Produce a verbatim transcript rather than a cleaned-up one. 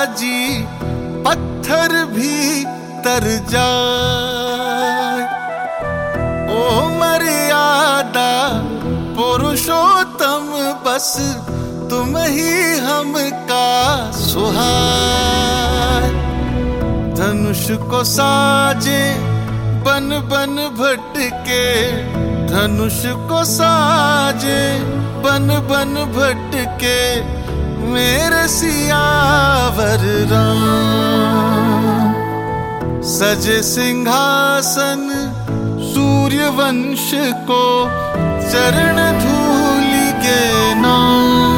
बाजी पत्थर भी तर जाए। ओ मर्यादा पुरुषोत्तम बस तुम ही हमका सुहाए। धनुष को साजे बन बन भटके, धनुष को साजे बन बन भटके मेरे सियावर राम। सजे सिंहासन सूर्य वंश को चरण धूलि के नाम।